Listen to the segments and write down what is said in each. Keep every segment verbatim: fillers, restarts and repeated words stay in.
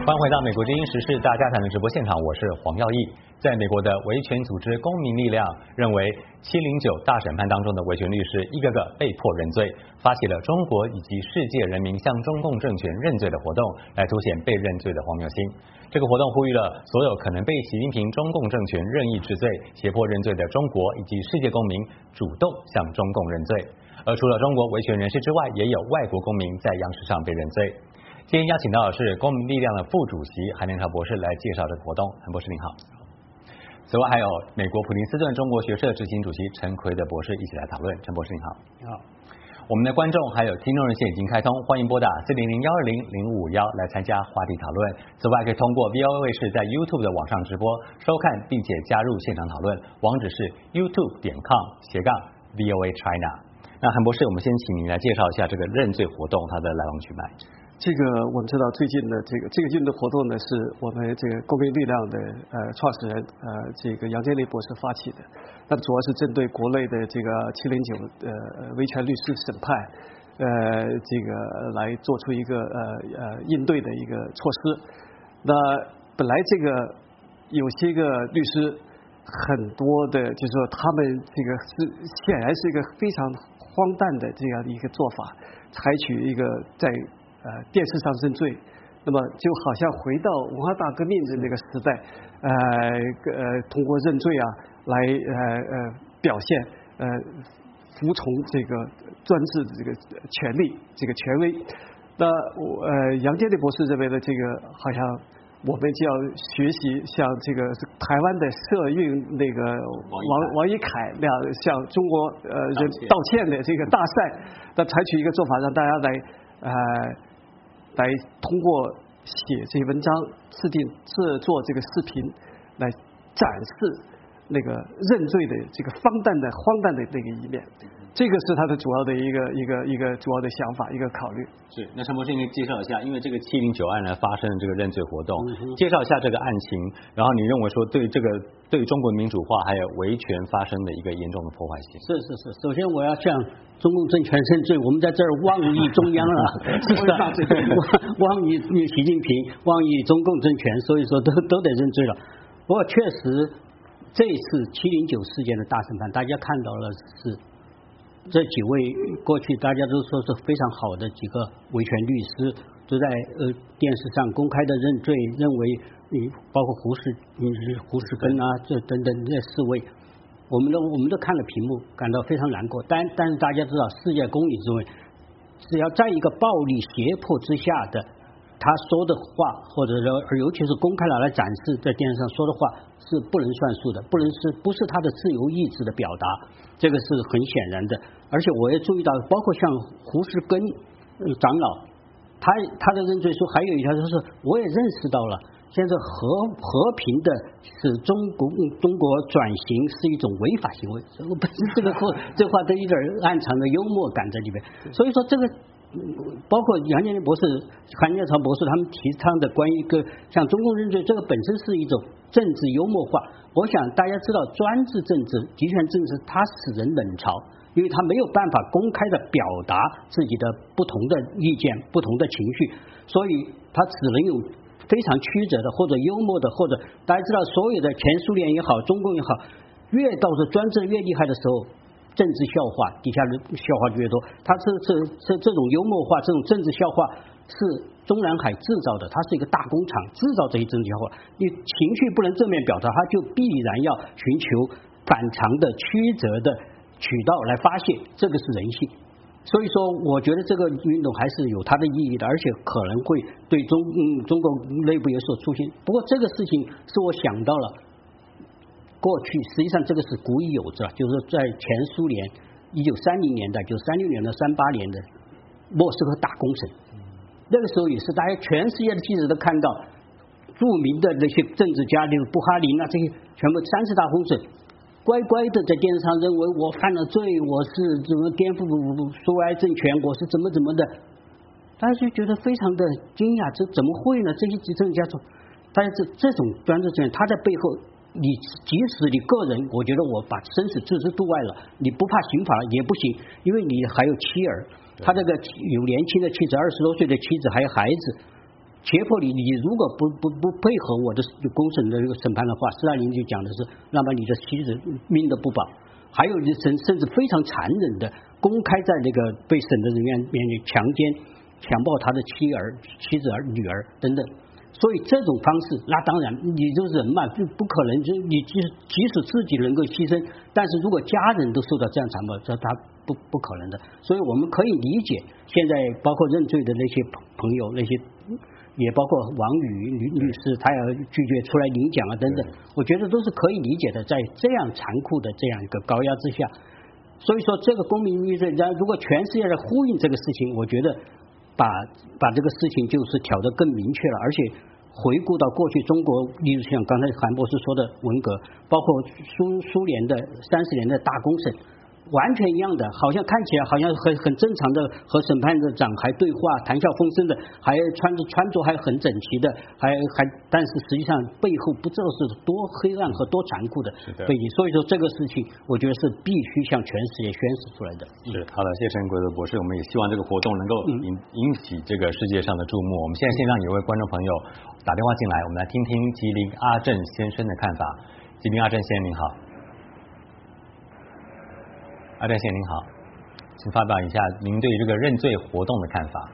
欢迎回到美国之音时事大家谈的直播现场，我是黄耀义。在美国的维权组织公民力量认为，七零九大审判当中的维权律师一个个被迫认罪，发起了中国以及世界人民向中共政权认罪的活动，来凸显被认罪的荒谬性。这个活动呼吁了所有可能被习近平中共政权任意治罪、胁迫认罪的中国以及世界公民主动向中共认罪。而除了中国维权人士之外，也有外国公民在央视上被认罪。今天邀请到的是公民力量的副主席韩连朝博士来介绍这个活动。韩博士您好。此外还有美国普林斯顿中国学社执行主席陈奎德博士一起来讨论。陈博士您好。 你好。 我们的观众还有听众热线已经开通，欢迎拨打四零零幺二零零五五幺来参加话题讨论。此外可以通过 V O A 卫视在 YouTube 的网上直播收看，并且加入现场讨论，网址是 YouTube 点 com 斜杠 V O A China。那韩博士，我们先请您来介绍一下这个认罪活动它的来龙去脉。 这个我们知道，最近的这个这个运动活动呢，是我们这个公民力量的呃创始人呃这个杨建立博士发起的。那主要是针对国内的这个七零九呃维权律师审判，呃这个来做出一个呃呃应对的一个措施。那本来这个有些个律师很多的，就是说他们这个是显然是一个非常荒诞的这样的一个做法，采取一个在呃，电视上认罪，那么就好像回到文化大革命的那个时代，呃呃，通过认罪啊，来呃呃表现呃服从这个专制的这个权力这个权威。那我呃杨建立博士认为的这个，好像我们就要学习像这个台湾的社运那个王王一凯那样，向中国呃人道歉的这个大赛，那采取一个做法，让大家来呃。来通过写这些文章、制定、制作这个视频，来展示那个认罪的这个荒诞的、荒诞的那个一面。这个是他的主要的一个一个一个主要的想法，一个考虑。 是，那陈博士应该介绍一下，因为这个七零九案呢发生的这个认罪活动，嗯、介绍一下这个案情，然后你认为说对这个对中国民主化还有维权发生的一个严重的破坏性。 是是是，首先我要向中共政权认罪，我们在这儿妄议中央了，是吧？妄议习近平，妄议中共政权，所以说都都得认罪了。不过确实，这次七零九事件的大审判，大家看到了是。这几位过去大家都说是非常好的几个维权律师，都在呃电视上公开的认罪，认为你包括胡适、嗯胡适根啊这等等这四位，我们都我们都看了屏幕，感到非常难过。但但是大家知道，世界公理之为，只要在一个暴力胁迫之下的他说的话，或者说尤其是公开了来展示在电视上说的话，是不能算数的，不能是不是他的自由意志的表达，这个是很显然的。而且我也注意到，包括像胡适根长老，他他的认罪书还有一条就是，我也认识到了，现在和和平的使中国中国转型是一种违法行为。本身这个话这话都有点暗藏的幽默感在里面，所以说这个。包括杨建立博士、韩建朝博士他们提倡的关于一个像中共认罪，这个本身是一种政治幽默化。我想大家知道，专制政治、集权政治，它使人冷嘲，因为他没有办法公开的表达自己的不同的意见、不同的情绪，所以他只能用非常曲折的或者幽默的，或者大家知道，所有的前苏联也好，中共也好，越到是专制越厉害的时候。政治笑话，底下的笑话就越多。它这这这这种幽默化，这种政治笑话是中南海制造的，它是一个大工厂制造这些政治笑话。你情绪不能正面表达，它就必然要寻求反常的、曲折的渠道来发泄，这个是人性。所以说，我觉得这个运动还是有它的意义的，而且可能会对中嗯中国内部有所出现。不过这个事情是我想到了。过去实际上这个是古已有之，就是说在前苏联一九三零年代，就三六年到三八年的莫斯科大工程，那个时候也是大家全世界的记者都看到，著名的那些政治家，例如布哈林啊这些，全部三次大工程，乖乖的在电视上认为我犯了罪，我是怎么颠覆苏维埃政权，我是怎么怎么的，大家就觉得非常的惊讶，这怎么会呢？这些政治家说，大家这这种专制政权，他在背后。你即使你个人，我觉得我把生死置之度外了，你不怕刑法也不行，因为你还有妻儿，他这个有年轻的妻子，二十多岁的妻子，还有孩子， 胁迫你，你如果不不不配合我的公审的这个审判的话，斯大林就讲的是，那么你的妻子命都不保。还有甚甚至非常残忍的，公开在那个被审的人员面前强奸、强暴他的妻儿、妻子儿、女儿等等。所以这种方式，那当然你就是人嘛，就不可能，就你即使即使自己能够牺牲，但是如果家人都受到这样残暴，这他不不可能的。所以我们可以理解，现在包括认罪的那些朋友，那些也包括王宇律律师，他要拒绝出来领奖啊等等，我觉得都是可以理解的。在这样残酷的这样一个高压之下，所以说这个公民律罪，如果全世界在呼应这个事情，我觉得。把把这个事情就是挑得更明确了，而且回顾到过去中国，例如像刚才韩博士说的文革，包括苏苏联的三十年的大公审，完全一样的，好像看起来好像很很正常的，和审判长还对话，谈笑风生的，还穿着穿着还很整齐的，还还，但是实际上背后不知道是多黑暗和多残酷的背景。所以说这个事情，我觉得是必须向全世界宣示出来的。 是好的，谢谢陈国德博士，我们也希望这个活动能够引引起这个世界上的注目。我们现在线上有位观众朋友打电话进来，我们来听听吉林阿正先生的看法。吉林阿正先生您好。阿正先生您好，请发表一下您对这个认罪活动的看法。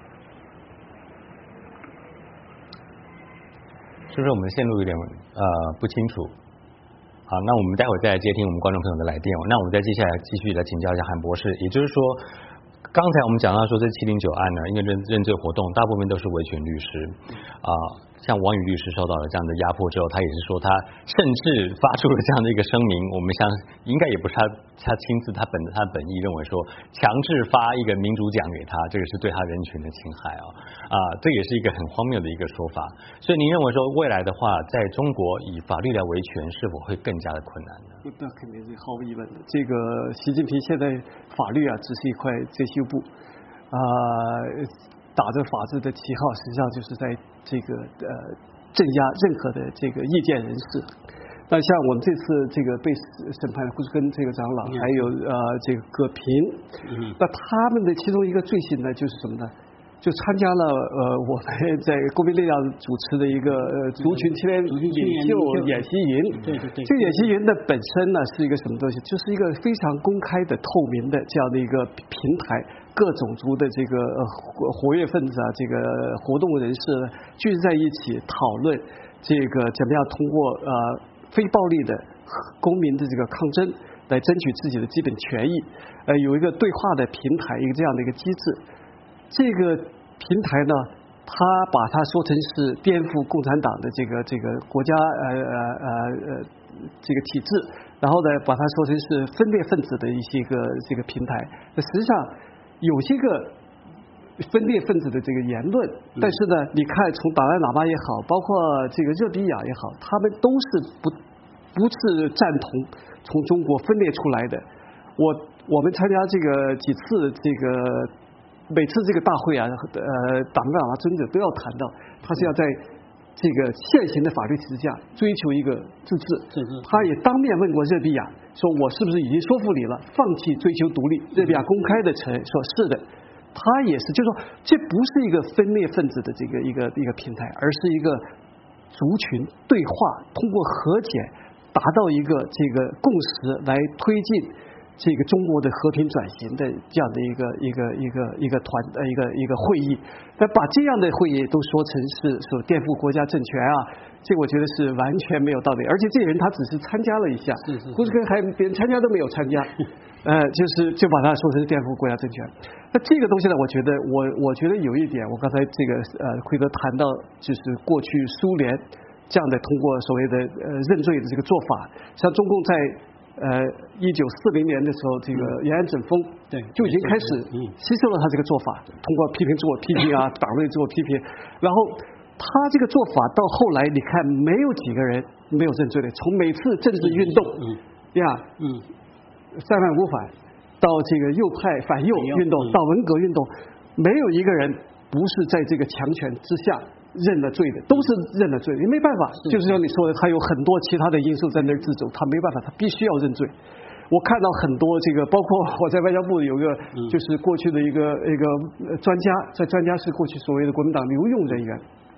是不是我们的线路有点呃不清楚？好，那我们待会儿再来接听我们观众朋友的来电。那我们再接下来继续来请教一下韩博士，也就是说，刚才我们讲到说这七零九案呢，因为认认罪活动大部分都是维权律师啊。呃像王宇律师受到了这样的压迫之后，他也是说他甚至发出了这样的一个声明，我们相应该也不是他他亲自他本他的本意认为说强制发一个民主奖给他，这个是对他人权的侵害啊啊，这也是一个很荒谬的一个说法。所以您认为说未来的话，在中国以法律来维权是否会更加的困难呢？ 那肯定是毫无疑问的。这个习近平现在法律啊只是一块遮羞布啊。打着法治的旗号，实际上就是在这个呃镇压任何的这个意见人士。那像我们这次这个被审判的胡志根这个长老，还有呃这个葛平，那他们的其中一个罪行呢，就是什么呢？就参加了呃我们在公民力量主持的一个呃族群青年领袖演习营。 对对对。 这个演习营的本身呢是一个什么东西？就是一个非常公开的、透明的这样的一个平台。各种族的这个活活跃分子啊，这个活动人士聚集在一起讨论这个怎么样通过呃非暴力的公民的这个抗争来争取自己的基本权益，呃有一个对话的平台，一个这样的一个机制。这个平台呢，他把它说成是颠覆共产党的这个这个国家呃呃呃呃这个体制，然后呢把它说成是分裂分子的一些个这个平台。那实际上。有些个分裂分子的这个言论，但是呢，你看从达赖喇嘛也好，包括这个热比亚也好，他们都是不不是赞同从中国分裂出来的。我我们参加这个几次这个每次这个大会啊，呃，党跟喇嘛尊者都要谈到，他是要在这个现行的法律体制下追求一个自治。他也当面问过热比亚，说我是不是已经说服你了，放弃追求独立？热比亚公开的承认说是的。他也是，就是说这不是一个分裂分子的这个一个一个平台，而是一个族群对话，通过和解达到一个这个共识，来推进这个中国的和平转型的这样的一个一个一个一个团呃一个一个会议。那把这样的会议都说成是说颠覆国家政权啊，这我觉得是完全没有道理。而且这个人他只是参加了一下，胡志根还连参加都没有参加。呃，就是就把它说成是颠覆国家政权。那这个东西呢，我觉得我我觉得有一点，我刚才这个呃奎德谈到，就是过去苏联这样的通过所谓的呃认罪的这个做法，像中共在呃一九四零年的时候，这个延安整风对就已经开始吸收了他这个做法，通过批评自我批评啊，党内自我批评，然后他这个做法到后来，你看没有几个人没有认罪的，从每次政治运动呀，嗯。三反五反，到这个右派反右运动，到文革运动，没有一个人不是在这个强权之下认了罪的，都是认了罪，也没办法。就是像你说的，他有很多其他的因素在那儿自走，他没办法，他必须要认罪。我看到很多这个，包括我在外交部有个，就是过去的一个一个专家，在专家是过去所谓的国民党留用人员，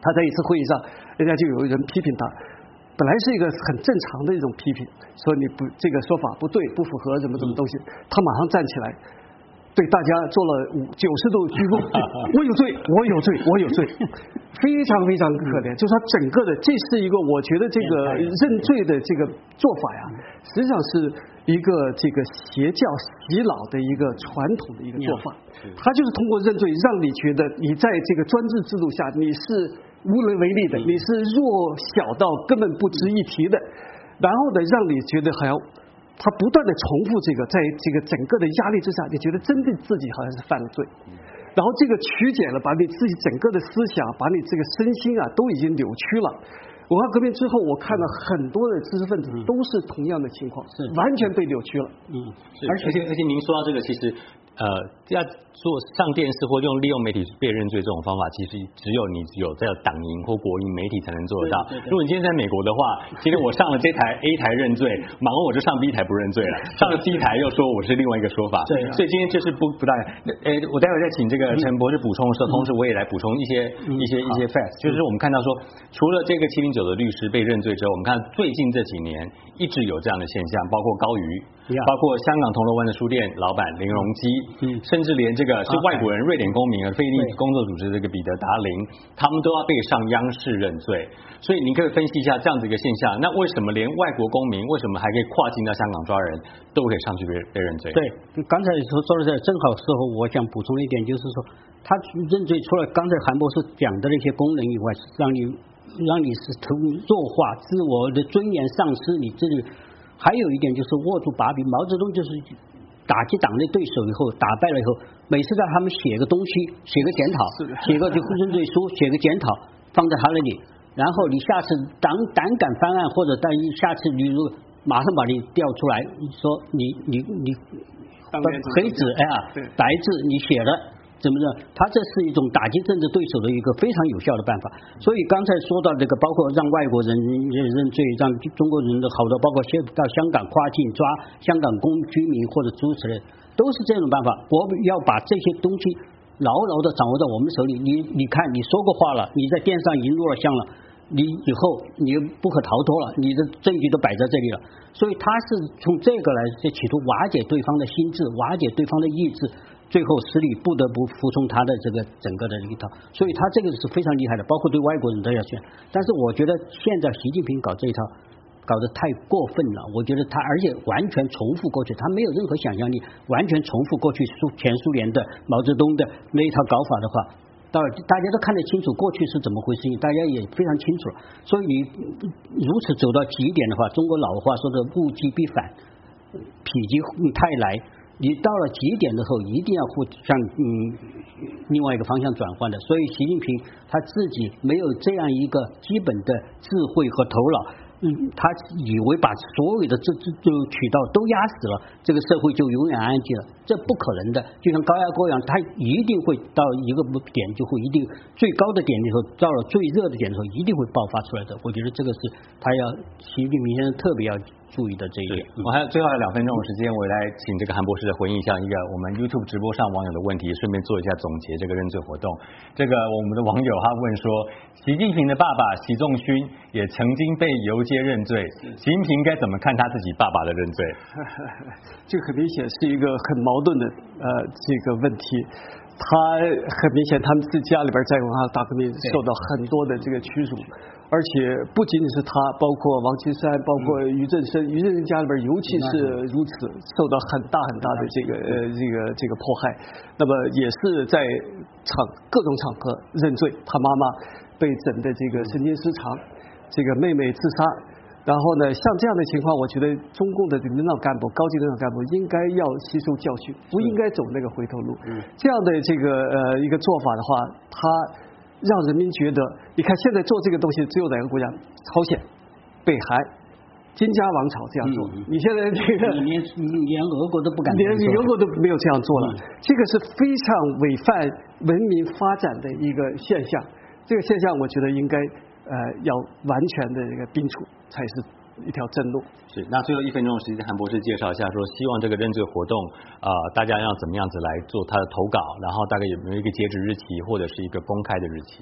他在一次会议上，人家就有人批评他，本来是一个很正常的一种批评，说你不这个说法不对，不符合什么什么东西，他马上站起来。对大家做了五九十度鞠躬，我有罪，我有罪，我有罪，非常非常可怜。就是他整个的，这是一个我觉得这个认罪的这个做法呀，实际上是一个这个邪教洗脑的一个传统的一个做法。他就是通过认罪，让你觉得你在这个专制制度下你是无能为力的，你是弱小到根本不值一提的，然后呢，让你觉得好像。他不断的重复这个，在这个整个的压力之下，你觉得真的自己好像是犯了罪，然后这个曲解了，把你自己整个的思想，把你这个身心啊，都已经扭曲了。文化革命之后，我看到很多的知识分子都是同样的情况，是完全被扭曲了。 嗯，而且而且您说到这个，其实呃，要做上电视或用利用媒体被认罪这种方法，其实只有你有在党营或国营媒体才能做得到。如果你今天在美国的话，今天我上了这台 A 台认罪，马上我就上 B 台不认罪了，上了 C 台又说我是另外一个说法。对，所以今天这是不不大。呃，我待会再请这个陈博士补充的时候，同时我也来补充一些一些一些 facts，就是我们看到说，除了这个七零九的律师被认罪之后，我们看最近这几年一直有这样的现象，包括高瑜。包括香港铜锣湾的书店老板林荣基，嗯，甚至连这个是外国人瑞典公民而非利工作组织这个彼得达林，他们都要被上央视认罪。所以您可以分析一下这样子一个现象，那为什么连外国公民为什么还可以跨境到香港抓人，都可以上去被被认罪？ 对，刚才说说的这正好时候，我想补充一点，就是说他认罪除了刚才韩博士讲的那些功能以外，让你让你是弱化自我的尊严丧失，你自己。还有一点就是握住把柄，毛泽东就是打击党内对手以后，打败了以后，每次让他们写个东西，写个检讨，写个就认罪书，写个检讨放在他那里，然后你下次胆胆敢翻案，或者但下次你如马上把你调出来，说你你你黑纸哎呀白字你写了。怎么着？他这是一种打击政治对手的一个非常有效的办法。所以刚才说到这个，包括让外国人认罪，让中国人的好多，包括到香港跨境抓香港公居民或者诸此类，都是这种办法。我要把这些东西牢牢的掌握在我们手里。你你看，你说过话了，你在电上已经录了像了，你以后你不可逃脱了，你的证据都摆在这里了。所以他是从这个来企图瓦解对方的心智，瓦解对方的意志。最后使你不得不服从他的这个整个的一套，所以他这个是非常厉害的，包括对外国人都要选。但是我觉得现在习近平搞这一套搞得太过分了，我觉得他而且完全重复过去，他没有任何想象力，完全重复过去苏前苏联的毛泽东的那一套搞法的话，到大家都看得清楚过去是怎么回事，大家也非常清楚了。所以你如此走到极点的话，中国老话说的物极必反，否极泰来。你到了极点的时候，一定要向嗯另外一个方向转换的。所以习近平他自己没有这样一个基本的智慧和头脑，嗯，他以为把所有的这这这渠道都压死了，这个社会就永远安静了，这不可能的。就像高压锅一样，它一定会到一个点就会一定最高的点的时候，到了最热的点的时候，一定会爆发出来的。我觉得这个是他要习近平先生特别要注意的这一点。 我还有最后还有两分钟的时间，我来请这个韩博士回应一下一个我们 YouTube 直播上网友的问题，顺便做一下总结这个认罪活动。这个我们的网友他问说，习近平的爸爸习仲勋也曾经被游街认罪，习近平该怎么看他自己爸爸的认罪？ 这个很明显是一个很矛盾的呃这个问题。他很明显，他们自己家里边在文化大革命受到很多的这个屈辱，而且不仅仅是他，包括王岐山，包括俞正声，俞正声家里边尤其是如此，受到很大很大的这个呃这个这个迫害。那么也是在场各种场合认罪，他妈妈被整的这个神经失常，这个妹妹自杀。然后呢，像这样的情况，我觉得中共的领导干部、高级领导干部应该要吸收教训，不应该走那个回头路。这样的这个呃一个做法的话，它让人民觉得，你看现在做这个东西只有哪个国家？朝鲜、北韩、金家王朝这样做。嗯、你现在这个连连俄国都不敢， 连俄国都没有这样做了。嗯、这个是非常违反文明发展的一个现象。这个现象，我觉得应该。呃，要完全的这个摒除，才是一条正路。 是，那最后一分钟的时间，韩博士介绍一下，说希望这个认罪活动，呃，大家要怎么样子来做他的投稿，然后大概有没有一个截止日期，或者是一个公开的日期？ 我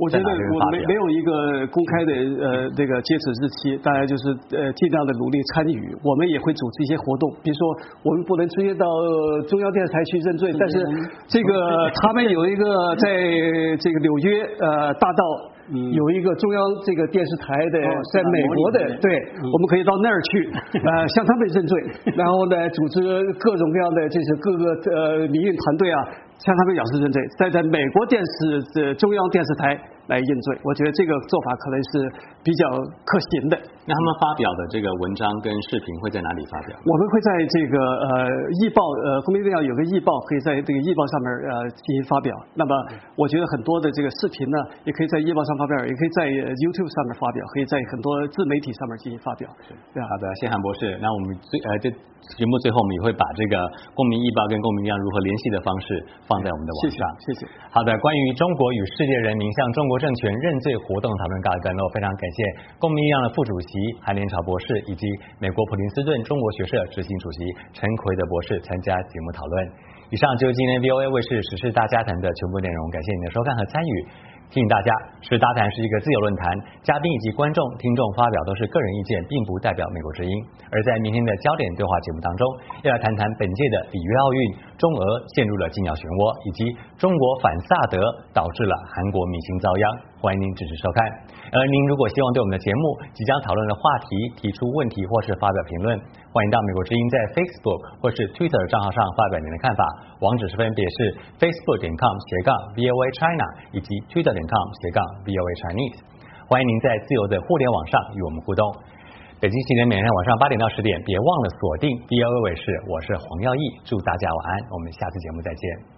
我觉得我没没有一个公开的呃这个截止日期，大家就是呃尽量的努力参与。我们也会组织一些活动，比如说我们不能直接到中央电视台去认罪，但是这个他们有一个在这个纽约呃大道。有一个中央这个电视台的，在美国的，对，我们可以到那儿去，呃，向他们认罪，然后呢，组织各种各样的，就是各个呃民运团队啊，向他们表示认罪，再在美国电视的中央电视台来认罪。我觉得这个做法可能是比较可行的。 那他们发表的这个文章跟视频会在哪里发表？ 我们会在这个呃易报，呃公民力量有个易报，可以在这个易报上面呃进行发表。那么我觉得很多的这个视频呢，也可以在易报上发表，也可以在 YouTube 上面发表，可以在很多自媒体上面进行发表。 对好的，谢韩博士。那我们最呃这节目最后我们也会把这个公民易报跟公民力量如何联系的方式放在我们的网上。 谢谢。谢谢好的，关于中国与世界人民向中国政权认罪活动讨论告一段落，非常感谢公民力量的副主席韩连朝博士以及美国普林斯顿中国学社执行主席陈奎德博士参加节目讨论。以上就是今天 V O A 卫视时事大家谈的全部内容，感谢您的收看和参与。提醒大家，时事大谈是一个自由论坛，嘉宾以及观众、听众发表都是个人意见，并不代表美国之音。而在明天的焦点对话节目当中，要来谈谈本届的里约奥运，中俄陷入了禁药漩涡，以及中国反萨德导致了韩国民心遭殃。欢迎您支持收看。而您如果希望对我们的节目即将讨论的话题提出问题或是发表评论，欢迎到美国之音在 Facebook 或是 Twitter 账号上发表您的看法，网址是分别是 facebook 点 com 斜杠 V O A China 以及 Twitter 点 com 斜杠 V O A Chinese。欢迎您在自由的互联网上与我们互动。北京时间每天晚上八点到十点，别忘了锁定 V O A 卫视，我是黄耀义，祝大家晚安，我们下次节目再见。